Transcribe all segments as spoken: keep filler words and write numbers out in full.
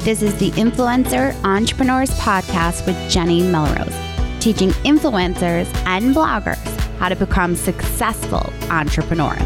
This is the Influencer Entrepreneurs Podcast with Jenny Melrose, teaching influencers and bloggers how to become successful entrepreneurs.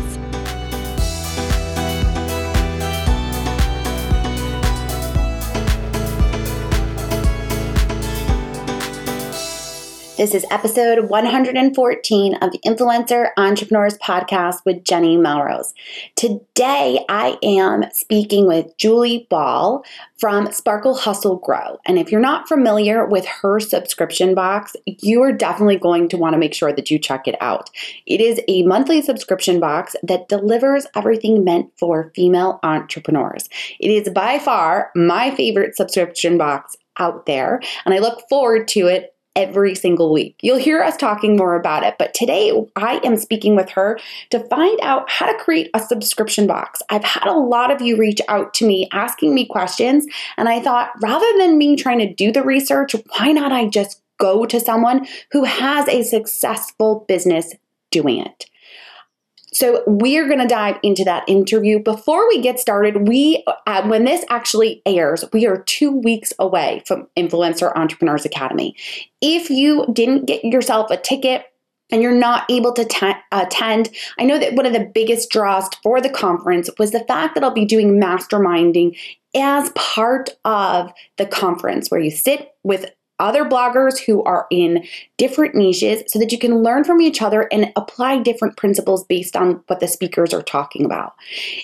This is episode one hundred fourteen of the Influencer Entrepreneurs Podcast with Jenny Melrose. Today, I am speaking with Julie Ball from Sparkle Hustle Grow. And if you're not familiar with her subscription box, you are definitely going to want to make sure that you check it out. It is a monthly subscription box that delivers everything meant for female entrepreneurs. It is by far my favorite subscription box out there, and I look forward to it every single week. You'll hear us talking more about it, but today I am speaking with her to find out how to create a subscription box. I've had a lot of you reach out to me asking me questions, and I thought rather than me trying to do the research, why not I just go to someone who has a successful business doing it? So we're going to dive into that interview. Before we get started, we uh, when this actually airs, we are two weeks away from Influencer Entrepreneurs Academy. If you didn't get yourself a ticket and you're not able to t- attend, I know that one of the biggest draws for the conference was the fact that I'll be doing masterminding as part of the conference, where you sit with other bloggers who are in different niches so that you can learn from each other and apply different principles based on what the speakers are talking about.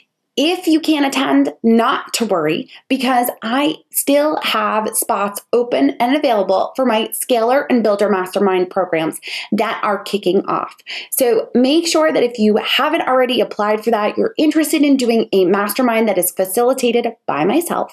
If you can't attend, not to worry, because I still have spots open and available for my Scaler and Builder Mastermind programs that are kicking off. So make sure that if you haven't already applied for that, you're interested in doing a mastermind that is facilitated by myself,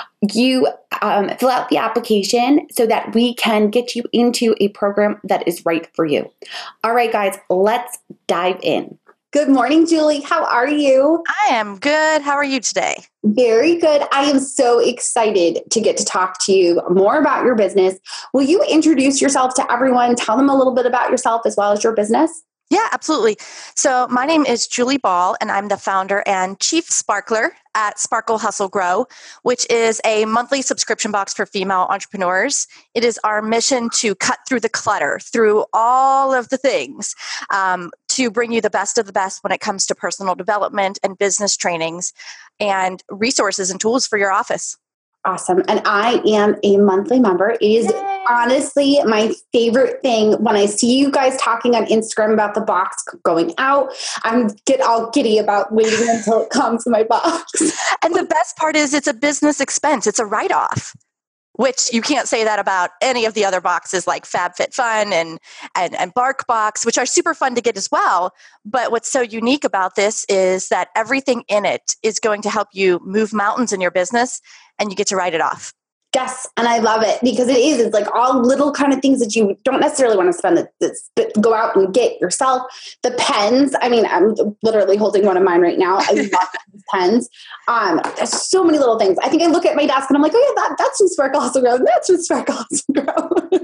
you um, fill out the application so that we can get you into a program that is right for you. All right, guys, let's dive in. Good morning, Julie. How are you? I am good. How are you today? Very good. I am so excited to get to talk to you more about your business. Will you introduce yourself to everyone? Tell them a little bit about yourself as well as your business. Yeah, absolutely. So my name is Julie Ball, and I'm the founder and chief sparkler at Sparkle Hustle Grow, which is a monthly subscription box for female entrepreneurs. It is our mission to cut through the clutter, through all of the things, um, to bring you the best of the best when it comes to personal development and business trainings and resources and tools for your office. Awesome. And I am a monthly member. It is Yay. honestly my favorite thing when I see you guys talking on Instagram about the box going out. I'm get all giddy about waiting until it comes to my box. And the best part is it's a business expense. It's a write-off, which you can't say that about any of the other boxes like FabFitFun and, and, and BarkBox, which are super fun to get as well. But what's so unique about this is that everything in it is going to help you move mountains in your business, and you get to write it off. Yes, and I love it because it is. It's like all little kind of things that you don't necessarily want to spend the, the, go out and get yourself. The pens. I mean, I'm literally holding one of mine right now. I love these pens. Um, there's so many little things. I think I look at my desk and I'm like, oh yeah, that, that's from Sparkle Hustle Grow. That's from Sparkle Hustle Grow.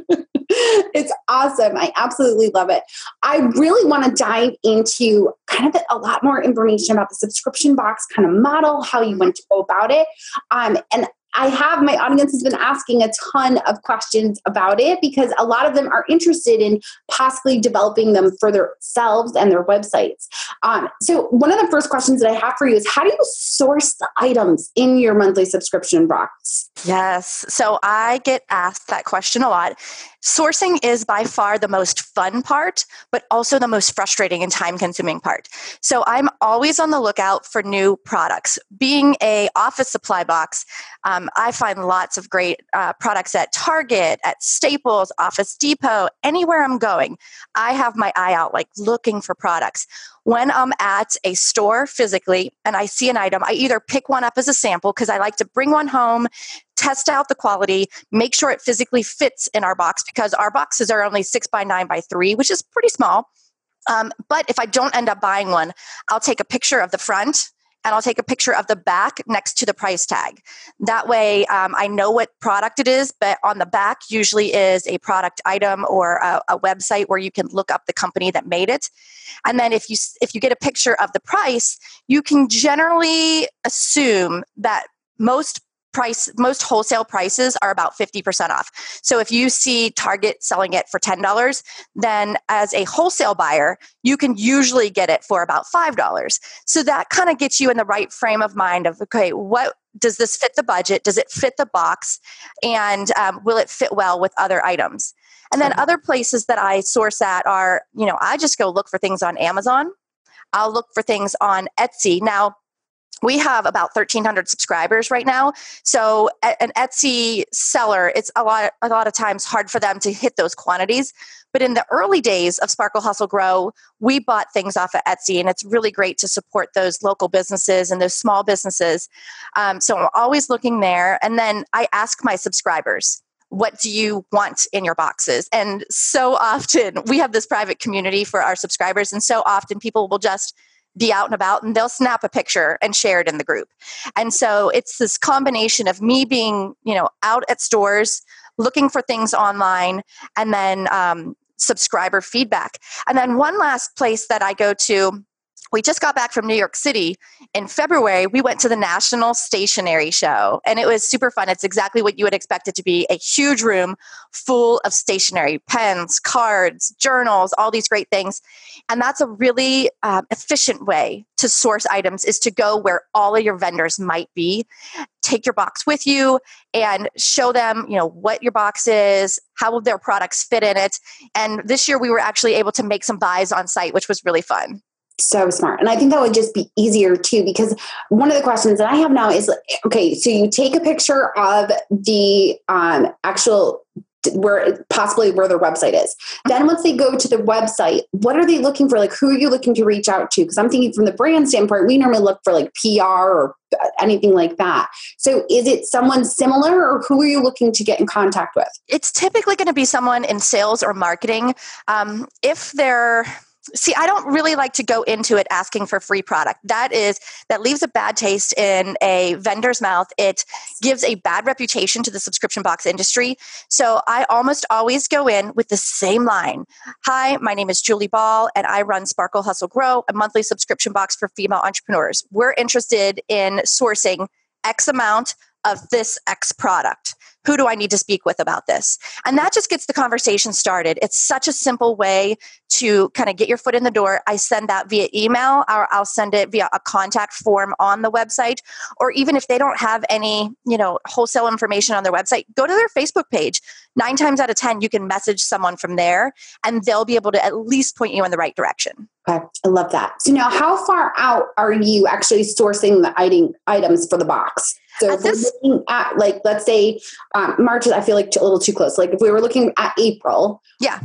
It's awesome. I absolutely love it. I really want to dive into kind of a lot more information about the subscription box kind of model, how you went to go about it. Um, and I have, my audience has been asking a ton of questions about it because a lot of them are interested in possibly developing them for themselves and their websites. Um, so one of the first questions that I have for you is, how do you source the items in your monthly subscription box? Yes. So I get asked that question a lot. Sourcing is by far the most fun part, but also the most frustrating and time-consuming part. So I'm always on the lookout for new products. Being a office supply box, um, I find lots of great uh, products at Target, at Staples, Office Depot, anywhere I'm going. I have my eye out, like looking for products. When I'm at a store physically and I see an item, I either pick one up as a sample because I like to bring one home, test out the quality, make sure it physically fits in our box because our boxes are only six by nine by three, which is pretty small. Um, but if I don't end up buying one, I'll take a picture of the front and I'll take a picture of the back next to the price tag. That way um, I know what product it is, but on the back usually is a product item or a, a website where you can look up the company that made it. And then if you if you get a picture of the price, you can generally assume that most price, most wholesale prices are about fifty percent off. So if you see Target selling it for ten dollars, then as a wholesale buyer, you can usually get it for about five dollars. So that kind of gets you in the right frame of mind of, okay, what does this fit the budget? Does it fit the box? And um, will it fit well with other items? And then other places that I source at are, you know, I just go look for things on Amazon. I'll look for things on Etsy. Now, we have about thirteen hundred subscribers right now. So an Etsy seller, it's a lot, a lot of times hard for them to hit those quantities. But in the early days of Sparkle Hustle Grow, we bought things off of Etsy, and it's really great to support those local businesses and those small businesses. Um, so I'm always looking there. And then I ask my subscribers, what do you want in your boxes? And so often we have this private community for our subscribers. And so often people will just be out and about and they'll snap a picture and share it in the group. And so it's this combination of me being, you know, out at stores, looking for things online, and then um, subscriber feedback. And then one last place that I go to, we just got back from New York City. In February, we went to the National Stationery Show, and it was super fun. It's exactly what you would expect it to be, a huge room full of stationery, pens, cards, journals, all these great things. And that's a really um, efficient way to source items, is to go where all of your vendors might be. Take your box with you and show them, you know, what your box is, how their products fit in it. And this year we were actually able to make some buys on site, which was really fun. So smart. And I think that would just be easier too, because one of the questions that I have now is, okay, so you take a picture of the um, actual, where possibly where their website is. Then once they go to the website, what are they looking for? Like, who are you looking to reach out to? Because I'm thinking from the brand standpoint, we normally look for like P R or anything like that. So is it someone similar, or who are you looking to get in contact with? It's typically going to be someone in sales or marketing. Um, if they're See, I don't really like to go into it asking for free product. That is, that leaves a bad taste in a vendor's mouth. It gives a bad reputation to the subscription box industry. So I almost always go in with the same line. Hi, my name is Julie Ball, and I run Sparkle Hustle Grow, a monthly subscription box for female entrepreneurs. We're interested in sourcing X amount of this X product. Who do I need to speak with about this? And that just gets the conversation started. It's such a simple way to kind of get your foot in the door. I send that via email, or I'll send it via a contact form on the website. Or even if they don't have any, you know, wholesale information on their website, go to their Facebook page. Nine times out of ten, you can message someone from there, and they'll be able to at least point you in the right direction. Okay, I love that. So now, how far out are you actually sourcing the item, items for the box? So if this, we're looking at, like, let's say um, March, I feel like a little too close. Like if we were looking at April. Yeah.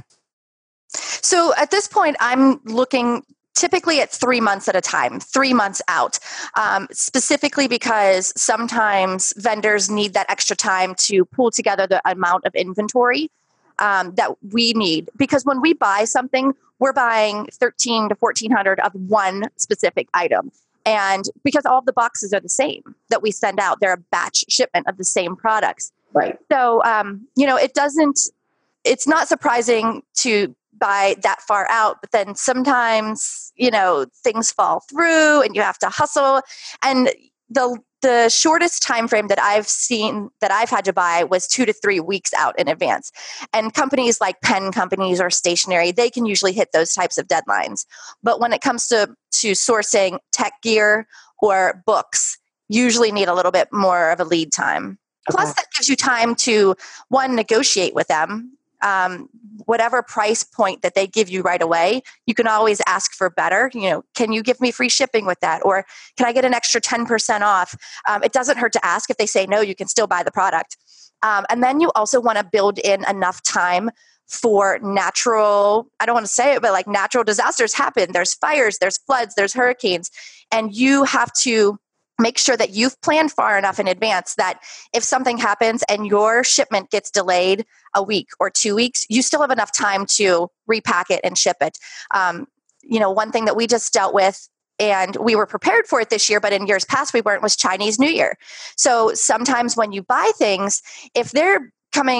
So at this point, I'm looking typically at three months at a time, three months out, um, specifically because sometimes vendors need that extra time to pull together the amount of inventory um, that we need. Because when we buy something, we're buying thirteen to fourteen hundred of one specific item. And because all of the boxes are the same that we send out, they're a batch shipment of the same products. Right. So, um, you know, it doesn't, it's not surprising to buy that far out, but then sometimes, you know, things fall through and you have to hustle. And the the shortest time frame that I've seen that I've had to buy was two to three weeks out in advance. And companies like pen companies or stationery, they can usually hit those types of deadlines. But when it comes to, to sourcing tech gear or books, usually need a little bit more of a lead time. Okay. Plus, that gives you time to, one, negotiate with them. Um, whatever price point that they give you right away, you can always ask for better. You know, can you give me free shipping with that? Or can I get an extra ten percent off? Um, it doesn't hurt to ask. If they say no, you can still buy the product. Um, and then you also want to build in enough time for natural, I don't want to say it, but like natural disasters happen. There's fires, there's floods, there's hurricanes. And you have to make sure that you've planned far enough in advance that if something happens and your shipment gets delayed a week or two weeks, you still have enough time to repack it and ship it. Um, you know, one thing that we just dealt with, and we were prepared for it this year, but in years past we weren't, was Chinese New Year. So sometimes when you buy things, if they're coming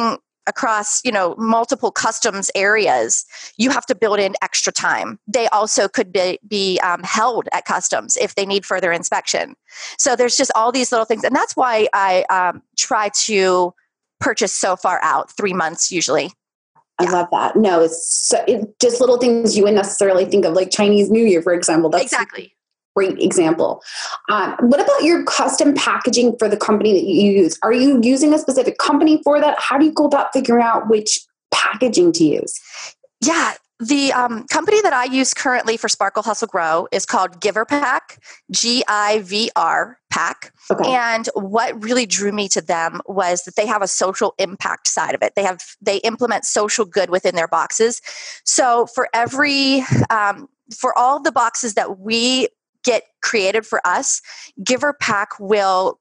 across, you know, multiple customs areas, you have to build in extra time. They also could be, be um, held at customs if they need further inspection. So there's just all these little things. And that's why I um, try to purchase so far out, three months usually. I yeah. love that. No, it's so, it, just little things you wouldn't necessarily think of, like Chinese New Year, for example. That's exactly. Great example. Um, what about your custom packaging for the company that you use? Are you using a specific company for that? How do you go about figuring out which packaging to use? Yeah. The um, company that I use currently for Sparkle Hustle Grow is called GiverPak, G I V R Pack. Okay. And what really drew me to them was that they have a social impact side of it. They have they implement social good within their boxes. So for every um, for all the boxes that we get created for us, GiverPak will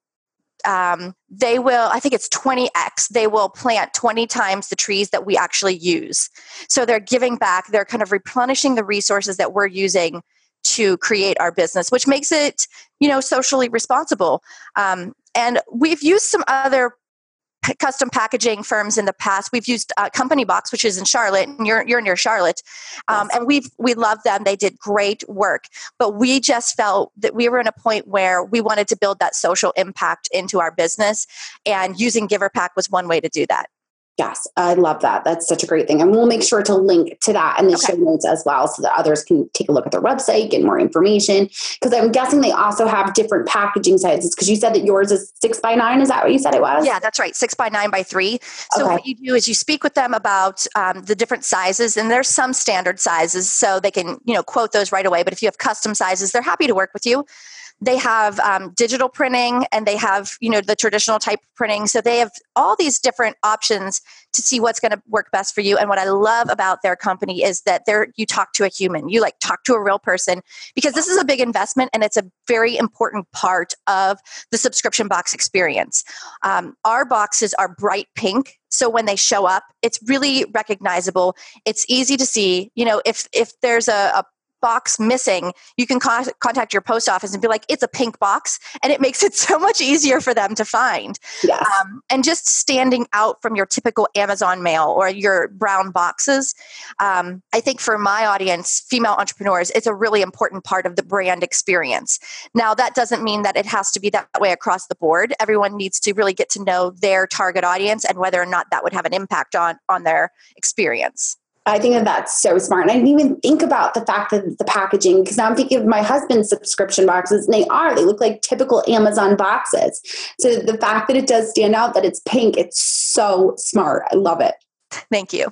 Um, they will, I think it's twenty x, they will plant twenty times the trees that we actually use. So they're giving back, they're kind of replenishing the resources that we're using to create our business, which makes it, you know, socially responsible. Um, and we've used some other p- custom packaging firms in the past. We've used uh, Company Box, which is in Charlotte, and you're, you're near Charlotte. Um, yes. And we've, we love them. They did great work, but we just felt that we were in a point where we wanted to build that social impact into our business, and using GiverPak was one way to do that. Yes, I love that. That's such a great thing. And we'll make sure to link to that in the okay. show notes as well, so that others can take a look at their website, get more information. Because I'm guessing they also have different packaging sizes, because you said that yours is six by nine. Is that what you said it was? Yeah, that's right. Six by nine by three. So okay. what you do is you speak with them about um, the different sizes, and there's some standard sizes, so they can, you know, quote those right away. But if you have custom sizes, they're happy to work with you. They have um, digital printing, and they have, you know, the traditional type printing. So they have all these different options to see what's going to work best for you. And what I love about their company is that they're, you talk to a human, you like talk to a real person, because this is a big investment and it's a very important part of the subscription box experience. Um, our boxes are bright pink. So when they show up, it's really recognizable. It's easy to see. You know, if if there's a, a box missing, you can con- contact your post office and be like, it's a pink box, and it makes it so much easier for them to find. Yes. Um, and just standing out from your typical Amazon mail or your brown boxes. Um, I think for my audience, female entrepreneurs, it's a really important part of the brand experience. Now, that doesn't mean that it has to be that way across the board. Everyone needs to really get to know their target audience and whether or not that would have an impact on, on their experience. I think that that's so smart. And I didn't even think about the fact that the packaging, because now I'm thinking of my husband's subscription boxes, and they are, they look like typical Amazon boxes. So the fact that it does stand out, that it's pink, it's so smart. I love it. Thank you.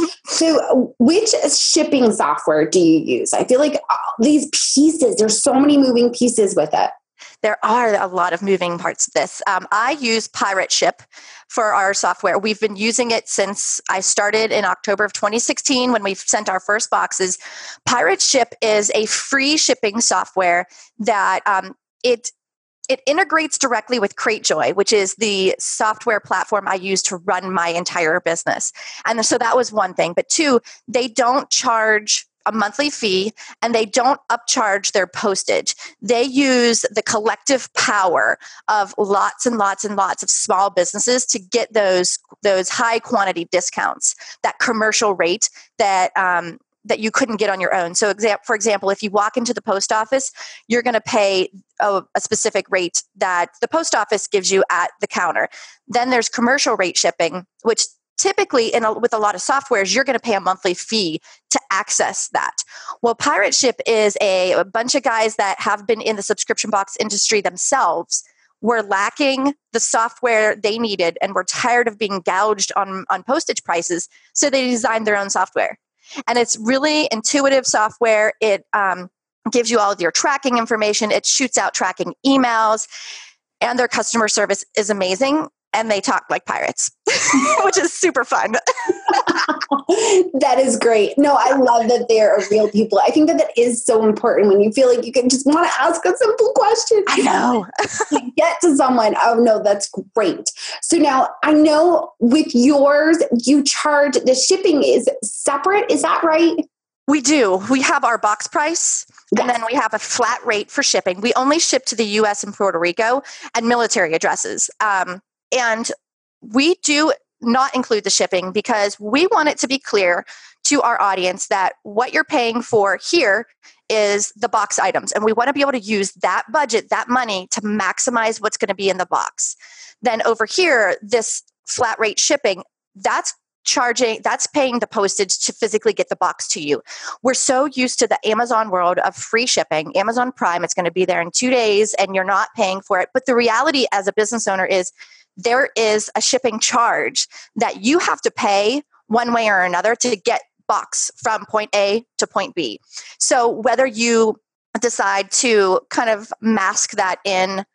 So which shipping software do you use? I feel like all these pieces, there's so many moving pieces with it. There are a lot of moving parts of this. Um, I use PirateShip for our software. We've been using it since I started in October of twenty sixteen when we sent our first boxes. PirateShip is a free shipping software that um, it it integrates directly with CrateJoy, which is the software platform I use to run my entire business. And so that was one thing. But two, they don't charge a monthly fee, and they don't upcharge their postage. They use the collective power of lots and lots and lots of small businesses to get those those high quantity discounts, that commercial rate that um, that you couldn't get on your own. So, exa- for example, if you walk into the post office, you're going to pay a, a specific rate that the post office gives you at the counter. Then there's commercial rate shipping, which typically, in a, with a lot of softwares, you're going to pay a monthly fee to access that. Well, PirateShip is a, a bunch of guys that have been in the subscription box industry themselves, were lacking the software they needed, and were tired of being gouged on, on postage prices, so they designed their own software. And it's really intuitive software. It um, gives you all of your tracking information. It shoots out tracking emails, and their customer service is amazing. And they talk like pirates, which is super fun. That is great. No, I love that they are real people. I think that that is so important when you feel like you can just want to ask a simple question. I know. Get to someone. Oh, no, that's great. So now I know with yours, you charge, the shipping is separate. Is that right? We do. We have our box price, yes. And then we have a flat rate for shipping. We only ship to the U S and Puerto Rico and military addresses. Um, And we do not include the shipping because we want it to be clear to our audience that what you're paying for here is the box items. And we want to be able to use that budget, that money to maximize what's going to be in the box. Then over here, this flat rate shipping, that's charging, that's paying the postage to physically get the box to you. We're so used to the Amazon world of free shipping. Amazon Prime, it's going to be there in two days and you're not paying for it. But the reality as a business owner is there is a shipping charge that you have to pay one way or another to get box from point A to point B. So whether you decide to kind of mask that in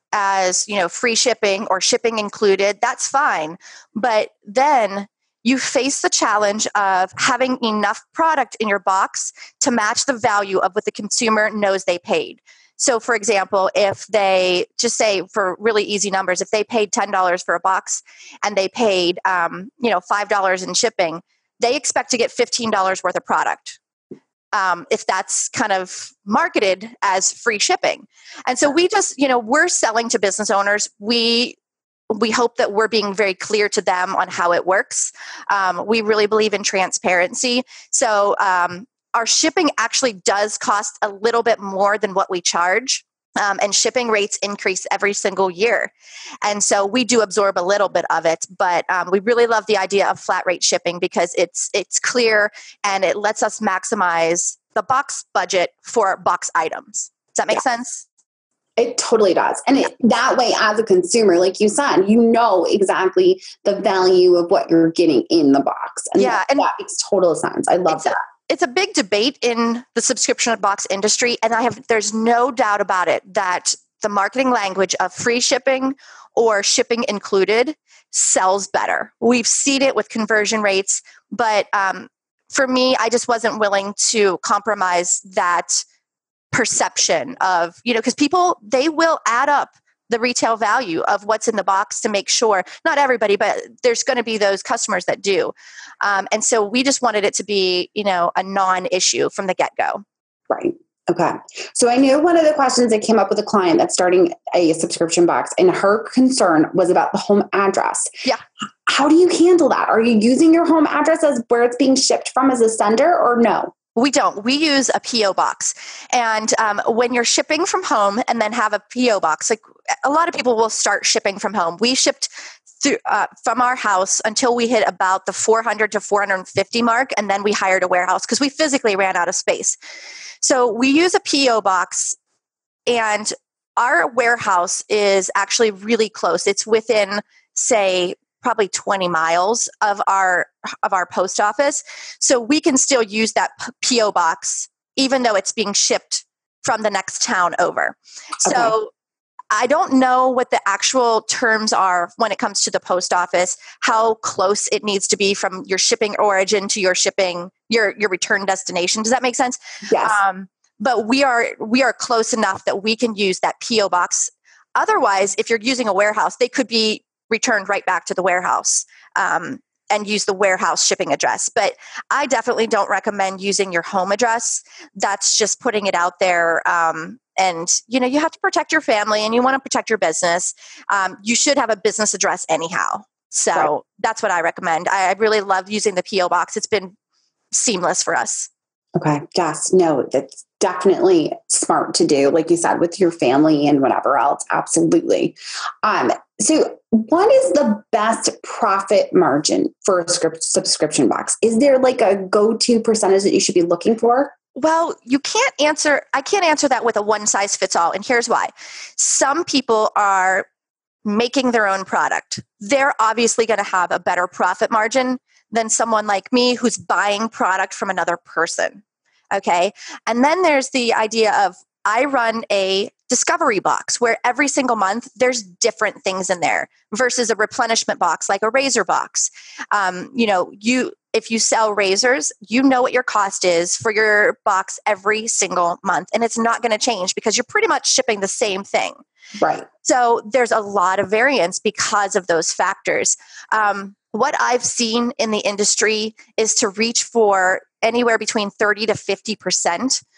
as, you know, free shipping or shipping included, that's fine. But then you face the challenge of having enough product in your box to match the value of what the consumer knows they paid. So for example, if they just say for really easy numbers, if they paid ten dollars for a box and they paid, um, you know, five dollars in shipping, they expect to get fifteen dollars worth of product. Um, if that's kind of marketed as free shipping. And so we just, you know, we're selling to business owners. We we hope that we're being very clear to them on how it works. Um, we really believe in transparency. So um, our shipping actually does cost a little bit more than what we charge. Um, and shipping rates increase every single year. And so we do absorb a little bit of it, but um, we really love the idea of flat rate shipping because it's it's clear and it lets us maximize the box budget for box items. Does that make yeah. sense? It totally does. And it, that way, as a consumer, like you said, you know exactly the value of what you're getting in the box. And yeah, that, and that makes total sense. I love that. A, It's a big debate in the subscription box industry, and I have there's no doubt about it that the marketing language of free shipping or shipping included sells better. We've seen it with conversion rates, but um, for me, I just wasn't willing to compromise that perception of, you know, because people, they will add up the retail value of what's in the box to make sure, not everybody, but there's going to be those customers that do. Um, and so we just wanted it to be, you know, a non-issue from the get-go. Right. Okay. So I knew one of the questions that came up with a client that's starting a subscription box, and her concern was about the home address. Yeah. How do you handle that? Are you using your home address as where it's being shipped from as a sender or no? We don't. We use a P O box. And um, when you're shipping from home and then have a P O box, like a lot of people will start shipping from home. We shipped through, uh, from our house until we hit about the four hundred to four hundred fifty mark. And then we hired a warehouse because we physically ran out of space. So we use a P O box, and our warehouse is actually really close. It's within, say, probably twenty miles of our of our post office. So we can still use that P O box even though it's being shipped from the next town over. So okay. I don't know what the actual terms are when it comes to the post office, how close it needs to be from your shipping origin to your shipping, your your return destination. Does that make sense? Yes. Um, but we are we are close enough that we can use that P O box. Otherwise, if you're using a warehouse, they could be returned right back to the warehouse um, and use the warehouse shipping address. But I definitely don't recommend using your home address. That's just putting it out there. Um, and, you know, you have to protect your family and you want to protect your business. Um, you should have a business address anyhow. So right. That's what I recommend. I, I really love using the P O box. It's been seamless for us. Okay. Yes. No, that's definitely smart to do. Like you said, with your family and whatever else. Absolutely. Um, so what is the best profit margin for a script subscription box? Is there like a go-to percentage that you should be looking for? Well, you can't answer, I can't answer that with a one size fits all. And here's why. Some people are making their own product. They're obviously going to have a better profit margin than someone like me who's buying product from another person. Okay. And then there's the idea of I run a discovery box where every single month there's different things in there versus a replenishment box like a razor box. Um, you know, you if you sell razors, you know what your cost is for your box every single month, and it's not going to change because you're pretty much shipping the same thing. Right. So there's a lot of variance because of those factors. Um, what I've seen in the industry is to reach for anywhere between thirty to fifty percent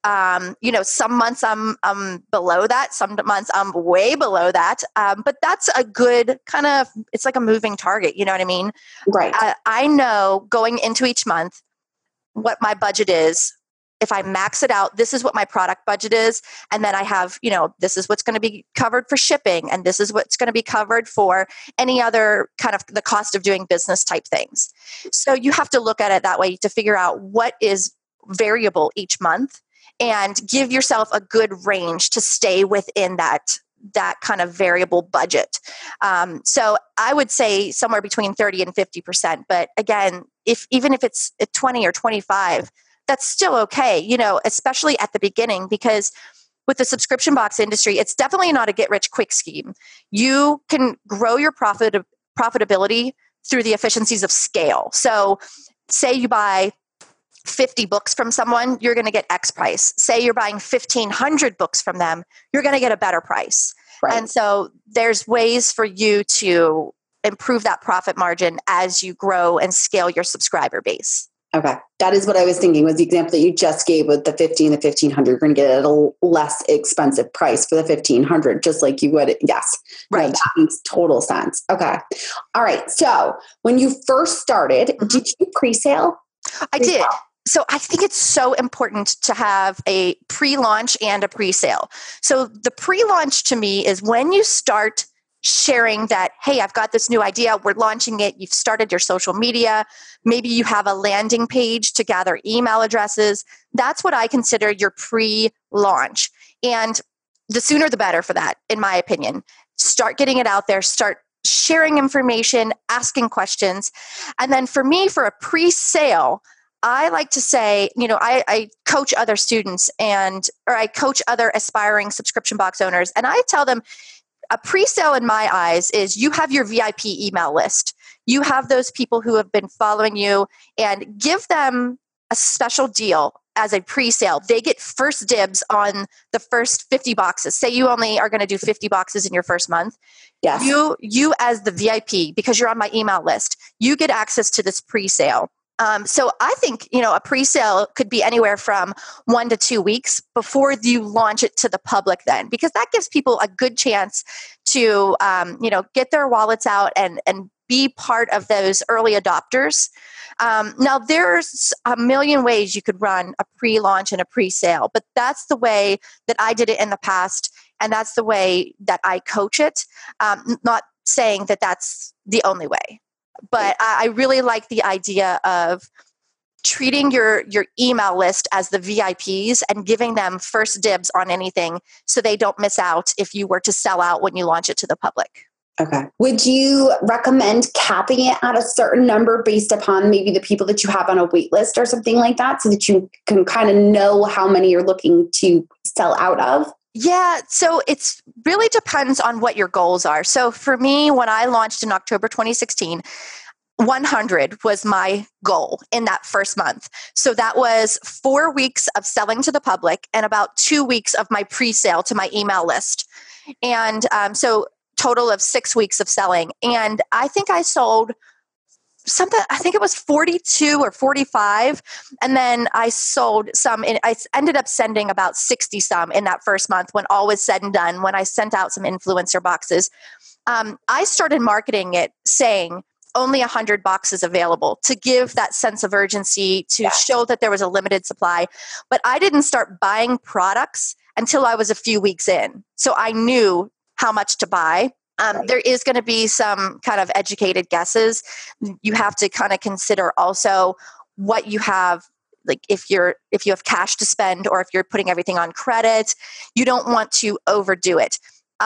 Um, you know, some months I'm, I'm below that. Some months I'm way below that. Um, but that's a good kind of, it's like a moving target. You know what I mean? Right. I, I know going into each month what my budget is. If I max it out, this is what my product budget is. And then I have, you know, this is what's going to be covered for shipping. And this is what's going to be covered for any other kind of the cost of doing business type things. So you have to look at it that way to figure out what is variable each month and give yourself a good range to stay within that that kind of variable budget. Um, so I would say somewhere between thirty and fifty percent. But again, if even if it's twenty or twenty-five, that's still okay, you know, especially at the beginning, because with the subscription box industry, it's definitely not a get rich quick scheme. You can grow your profit profitability through the efficiencies of scale. So say you buy fifty books from someone, you're going to get X price. Say you're buying fifteen hundred books from them, you're going to get a better price. Right. And so there's ways for you to improve that profit margin as you grow and scale your subscriber base. Okay. That is what I was thinking, was the example that you just gave with the fifteen, the fifteen hundred. You're going to get it at a less expensive price for the fifteen hundred, just like you would. Yes. Right. No, that makes total sense. Okay. All right. So when you first started, mm-hmm. did you pre-sale? I did. So I think it's so important to have a pre-launch and a pre-sale. So the pre-launch to me is when you start sharing that, hey, I've got this new idea, we're launching it, you've started your social media, maybe you have a landing page to gather email addresses. That's what I consider your pre-launch. And the sooner the better for that, in my opinion. Start getting it out there, start sharing information, asking questions. And then for me, for a pre-sale, I like to say, you know, I, I coach other students and, or I coach other aspiring subscription box owners, and I tell them a pre-sale in my eyes is you have your V I P email list. You have those people who have been following you, and give them a special deal as a pre-sale. They get first dibs on the first fifty boxes. Say you only are going to do fifty boxes in your first month. Yes. You, you as the V I P, because you're on my email list, you get access to this pre-sale. Um, so I think, you know, a pre-sale could be anywhere from one to two weeks before you launch it to the public then, because that gives people a good chance to, um, you know, get their wallets out and, and be part of those early adopters. Um, now, there's a million ways you could run a pre-launch and a pre-sale, but that's the way that I did it in the past, and that's the way that I coach it, um, not saying that that's the only way. But I really like the idea of treating your, your email list as the V I Ps and giving them first dibs on anything so they don't miss out if you were to sell out when you launch it to the public. Okay. Would you recommend capping it at a certain number based upon maybe the people that you have on a wait list or something like that, so that you can kind of know how many you're looking to sell out of? Yeah, so it's really depends on what your goals are. So for me, when I launched in October twenty sixteen, one hundred was my goal in that first month. So that was four weeks of selling to the public and about two weeks of my pre-sale to my email list. And um, so total of six weeks of selling. And I think I sold something, I think it was forty-two or forty-five. And then I sold some, in, I ended up sending about sixty some in that first month when all was said and done, when I sent out some influencer boxes. Um, I started marketing it saying only one hundred boxes available to give that sense of urgency, to yes. show that there was a limited supply. But I didn't start buying products until I was a few weeks in. So I knew how much to buy. Um, there is going to be some kind of educated guesses. You have to kind of consider also what you have, like if you're if you have cash to spend or if you're putting everything on credit. You don't want to overdo it.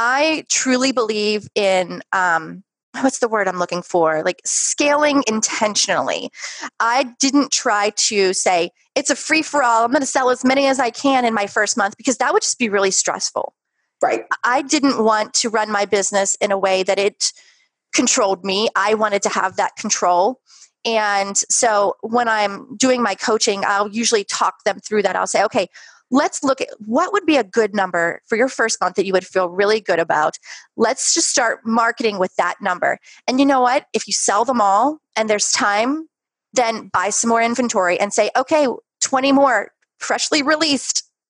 I truly believe in um, what's the word I'm looking for? Like scaling intentionally. I didn't try to say it's a free for all. I'm going to sell as many as I can in my first month, because that would just be really stressful. Right. I didn't want to run my business in a way that it controlled me. I wanted to have that control. And so when I'm doing my coaching, I'll usually talk them through that. I'll say, okay, let's look at what would be a good number for your first month that you would feel really good about. Let's just start marketing with that number. And you know what? If you sell them all and there's time, then buy some more inventory and say, okay, twenty more freshly released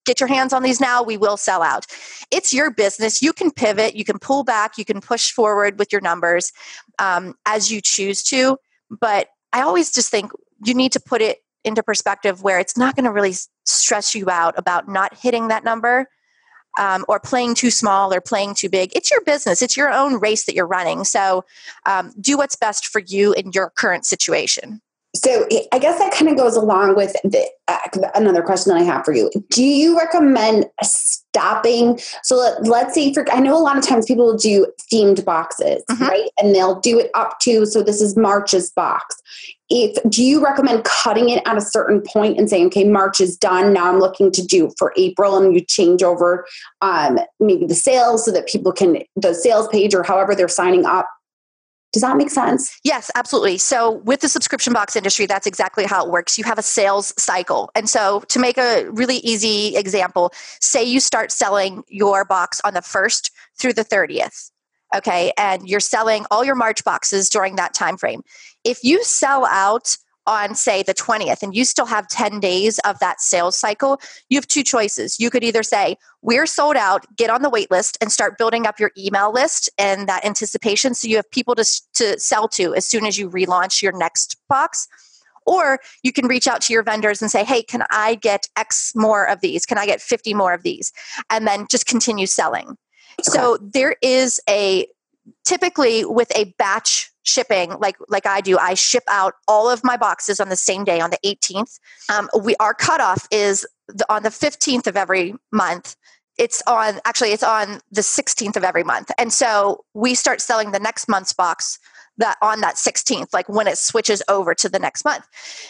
get your hands on these now, we will sell out. It's your business. You can pivot, you can pull back, you can push forward with your numbers um, as you choose to. But I always just think you need to put it into perspective where it's not going to really stress you out about not hitting that number um, or playing too small or playing too big. It's your business. It's your own race that you're running. So um, do what's best for you in your current situation. So I guess that kind of goes along with the, uh, another question that I have for you. Do you recommend stopping? So let, let's say for, I know a lot of times people do themed boxes, mm-hmm. right? And they'll do it up to, so this is March's box. If, do you recommend cutting it at a certain point and saying, okay, March is done. Now I'm looking to do for April, and you change over um, maybe the sales so that people can, the sales page or however they're signing up. Does that make sense? Yes, absolutely. So with the subscription box industry, that's exactly how it works. You have a sales cycle. And so to make a really easy example, say you start selling your box on the first through the thirtieth. Okay. And you're selling all your March boxes during that time frame. If you sell out on, say, the twentieth, and you still have ten days of that sales cycle, you have two choices. You could either say, we're sold out, get on the wait list and start building up your email list and that anticipation so you have people to, to sell to as soon as you relaunch your next box. Or you can reach out to your vendors and say, hey, can I get X more of these? Can I get fifty more of these? And then just continue selling. Okay. So there is a, typically with a batch shipping, like like I do, I ship out all of my boxes on the same day on the eighteenth. Um, we our cutoff is the, on the fifteenth of every month. It's on actually it's on the sixteenth of every month, and so we start selling the next month's box that on that sixteenth, like when it switches over to the next month.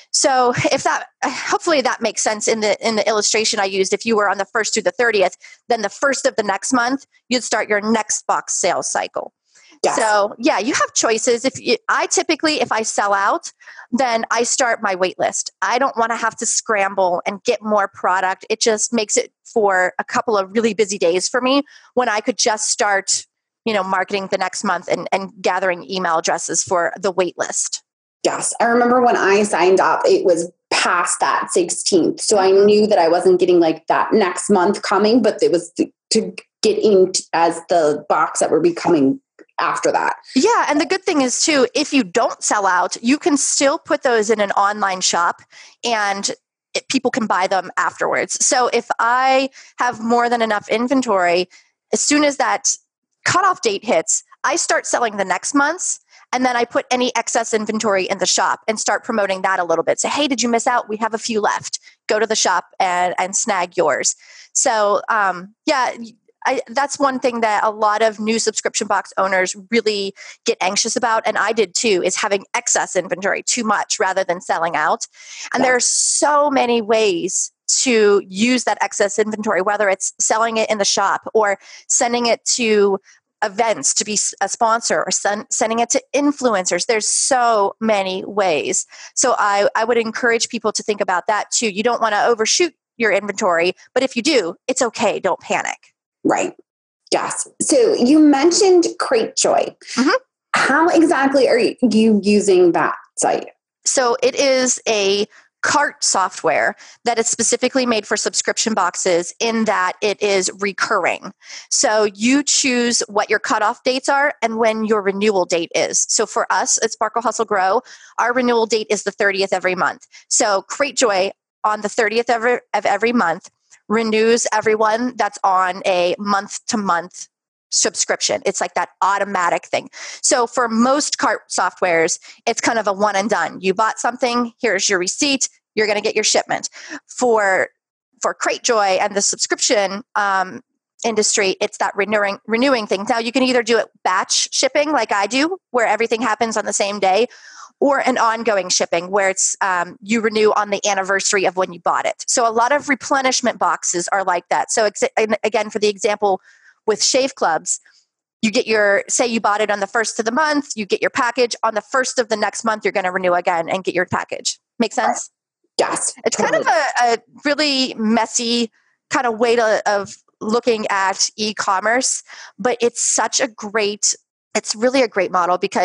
So if that, hopefully that makes sense in the in the illustration I used. If you were on the first through the thirtieth, then the first of the next month you'd start your next box sales cycle. Yes. So yeah, you have choices. If you, I typically, if I sell out, then I start my wait list. I don't want to have to scramble and get more product. It just makes it for a couple of really busy days for me when I could just start, you know, marketing the next month and, and gathering email addresses for the wait list. Yes. I remember when I signed up, it was past that sixteenth. So I knew that I wasn't getting like that next month coming, but it was to, to get in as the box that were becoming after that. Yeah. And the good thing is too, if you don't sell out, you can still put those in an online shop and it, people can buy them afterwards. So if I have more than enough inventory, as soon as that cutoff date hits, I start selling the next month's, and then I put any excess inventory in the shop and start promoting that a little bit. Say, hey, did you miss out? We have a few left. Go to the shop and, and snag yours. So um, yeah, I, that's one thing that a lot of new subscription box owners really get anxious about, and I did too, is having excess inventory, too much rather than selling out. And yeah. There are so many ways to use that excess inventory, whether it's selling it in the shop or sending it to events to be a sponsor or sen- sending it to influencers. There's so many ways. So I, I would encourage people to think about that too. You don't want to overshoot your inventory, but if you do, it's okay. Don't panic. Right. Yes. So you mentioned Cratejoy. Mm-hmm. How exactly are you using that site? So it is a cart software that is specifically made for subscription boxes in that it is recurring. So you choose what your cutoff dates are and when your renewal date is. So for us at Sparkle Hustle Grow, our renewal date is the thirtieth every month. So Cratejoy on the thirtieth of every, of every month renews everyone that's on a month-to-month subscription. It's like that automatic thing. So for most cart softwares, it's kind of a one and done. You bought something, here's your receipt, you're going to get your shipment. For for Cratejoy and the subscription um, industry, it's that renewing renewing thing. Now you can either do it batch shipping like I do, where everything happens on the same day, or an ongoing shipping where it's um, you renew on the anniversary of when you bought it. So a lot of replenishment boxes are like that. So ex- again, for the example with Shave Clubs, you get your, say you bought it on the first of the month, you get your package. On the first of the next month, you're going to renew again and get your package. Make sense? Yes. It's totally. kind of a, a really messy kind of way to, of looking at e-commerce, but it's such a great, it's really a great model because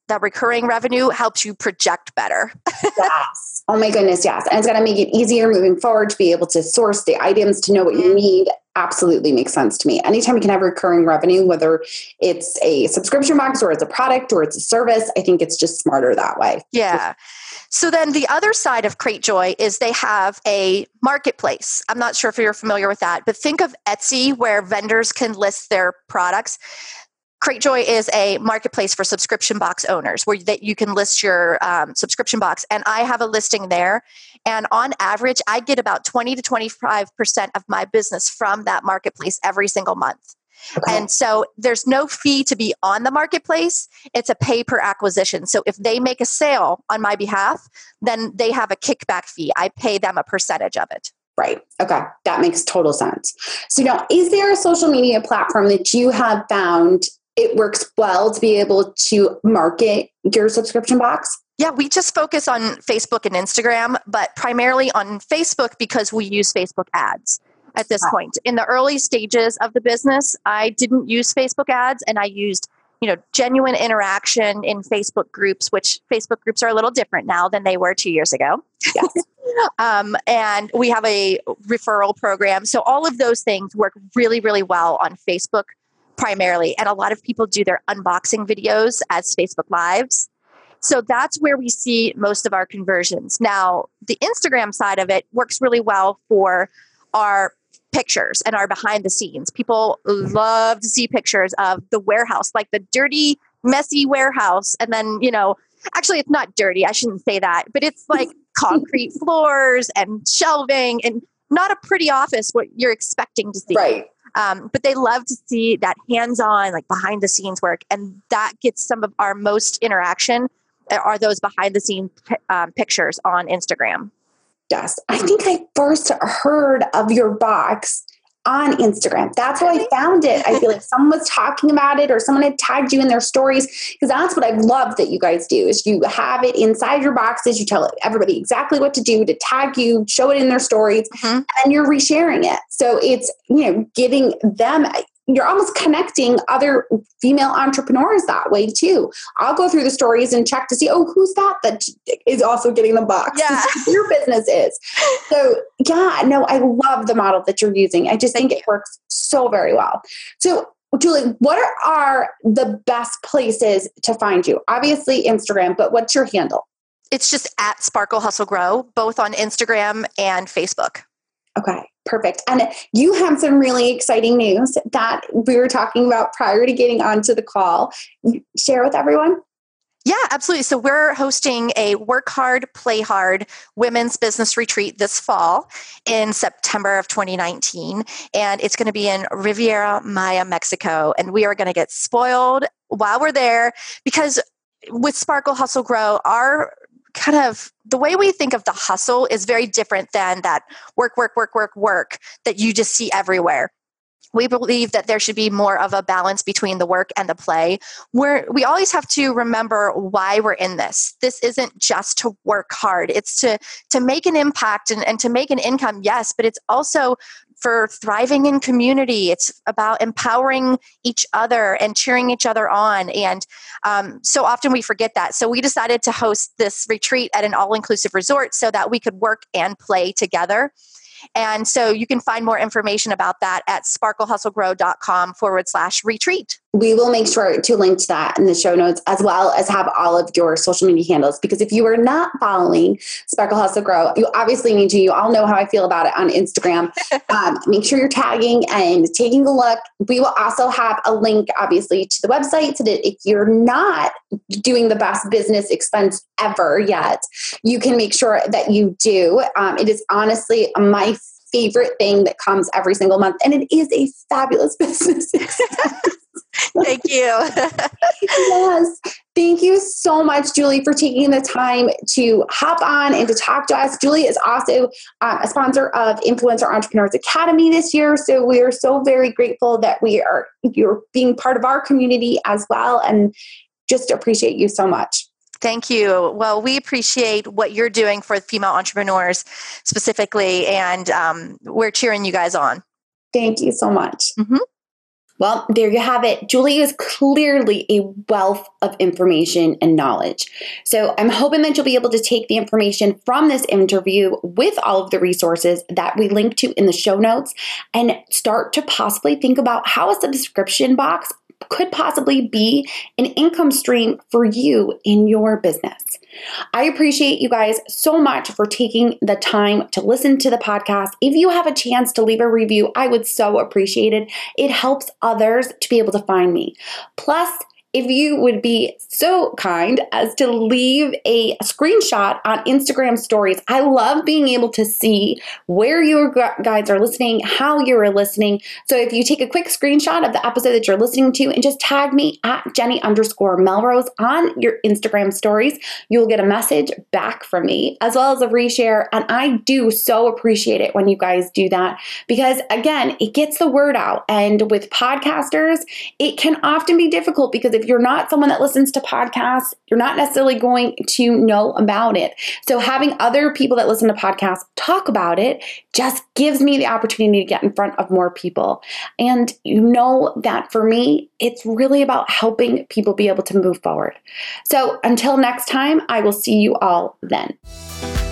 that recurring revenue helps you project better. Yes. Oh my goodness, yes. And it's going to make it easier moving forward to be able to source the items, to know what you need. Absolutely makes sense to me. Anytime you can have recurring revenue, whether it's a subscription box or it's a product or it's a service, I think it's just smarter that way. Yeah. So then the other side of CrateJoy is they have a marketplace. I'm not sure if you're familiar with that, but think of Etsy where vendors can list their products. CrateJoy is a marketplace for subscription box owners where that you can list your um, subscription box. And I have a listing there. And on average, I get about twenty to twenty-five percent of my business from that marketplace every single month. Okay. And so there's no fee to be on the marketplace. It's a pay per acquisition. So if they make a sale on my behalf, then they have a kickback fee. I pay them a percentage of it. Right. Okay. That makes total sense. So now, is there a social media platform that you have found it works well to be able to market your subscription box? Yeah, we just focus on Facebook and Instagram, but primarily on Facebook because we use Facebook ads at this point. In the early stages of the business, I didn't use Facebook ads, and I used, you know, genuine interaction in Facebook groups, which Facebook groups are a little different now than they were two years ago. Yes. um, and we have a referral program. So all of those things work really, really well on Facebook primarily. And a lot of people do their unboxing videos as Facebook Lives. So that's where we see most of our conversions. Now, the Instagram side of it works really well for our pictures and our behind the scenes. People love to see pictures of the warehouse, like the dirty, messy warehouse. And then, you know, actually it's not dirty. I shouldn't say that, but it's like concrete floors and shelving and not a pretty office, what you're expecting to see. Right. Um, but they love to see that hands-on, like behind the scenes work. And that gets some of our most interaction are those behind the scenes um, pictures on Instagram. Yes. I think I first heard of your box on Instagram. That's how I found it. I feel like someone was talking about it or someone had tagged you in their stories, because that's what I love that you guys do is you have it inside your boxes. You tell everybody exactly what to do to tag you, show it in their stories, mm-hmm. and you're resharing it. So it's, you know, giving them, you're almost connecting other female entrepreneurs that way too. I'll go through the stories and check to see, oh, who's that that is also getting the box? Yeah. Your business is. So yeah, no, I love the model that you're using. I just Thank think you. It works so very well. So Julie, what are, are the best places to find you? Obviously Instagram, but what's your handle? It's just at Sparkle Hustle Grow, both on Instagram and Facebook. Okay, perfect. And you have some really exciting news that we were talking about prior to getting onto the call. Share with everyone. Yeah, absolutely. So we're hosting a Work Hard, Play Hard women's business retreat this fall in September of twenty nineteen. And it's going to be in Riviera Maya, Mexico. And we are going to get spoiled while we're there because with Sparkle Hustle Grow, our kind of the way we think of the hustle is very different than that work, work, work, work, work that you just see everywhere. We believe that there should be more of a balance between the work and the play. We're, we always have to remember why we're in this. This isn't just to work hard. It's to, to make an impact and, and to make an income, yes, but it's also for thriving in community. It's about empowering each other and cheering each other on. And um, so often we forget that. So we decided to host this retreat at an all-inclusive resort so that we could work and play together. And so you can find more information about that at sparklehustlegrow.com forward slash retreat. We will make sure to link to that in the show notes, as well as have all of your social media handles. Because if you are not following Sparkle Hustle Grow, you obviously need to. You all know how I feel about it on Instagram. um, make sure you're tagging and taking a look. We will also have a link, obviously, to the website so that if you're not doing the best business expense ever yet, you can make sure that you do. Um, it is honestly my favorite thing that comes every single month, and it is a fabulous business expense. Thank you. Yes. Thank you so much, Julie, for taking the time to hop on and to talk to us. Julie is also um, a sponsor of Influencer Entrepreneurs Academy this year. So we are so very grateful that we are, you're being part of our community as well, and just appreciate you so much. Thank you. Well, we appreciate what you're doing for female entrepreneurs specifically, and um, we're cheering you guys on. Thank you so much. Mm-hmm. Well, there you have it. Julie is clearly a wealth of information and knowledge. So I'm hoping that you'll be able to take the information from this interview with all of the resources that we link to in the show notes and start to possibly think about how a subscription box could possibly be an income stream for you in your business. I appreciate you guys so much for taking the time to listen to the podcast. If you have a chance to leave a review, I would so appreciate it. It helps others to be able to find me. Plus, if you would be so kind as to leave a screenshot on Instagram stories. I love being able to see where you guys are listening, how you're listening. So if you take a quick screenshot of the episode that you're listening to and just tag me at Jenny underscore Melrose on your Instagram stories, you'll get a message back from me as well as a reshare. And I do so appreciate it when you guys do that because, again, it gets the word out. And with podcasters, it can often be difficult because if you're not someone that listens to podcasts, you're not necessarily going to know about it. So having other people that listen to podcasts talk about it just gives me the opportunity to get in front of more people. And you know that for me, it's really about helping people be able to move forward. So until next time, I will see you all then.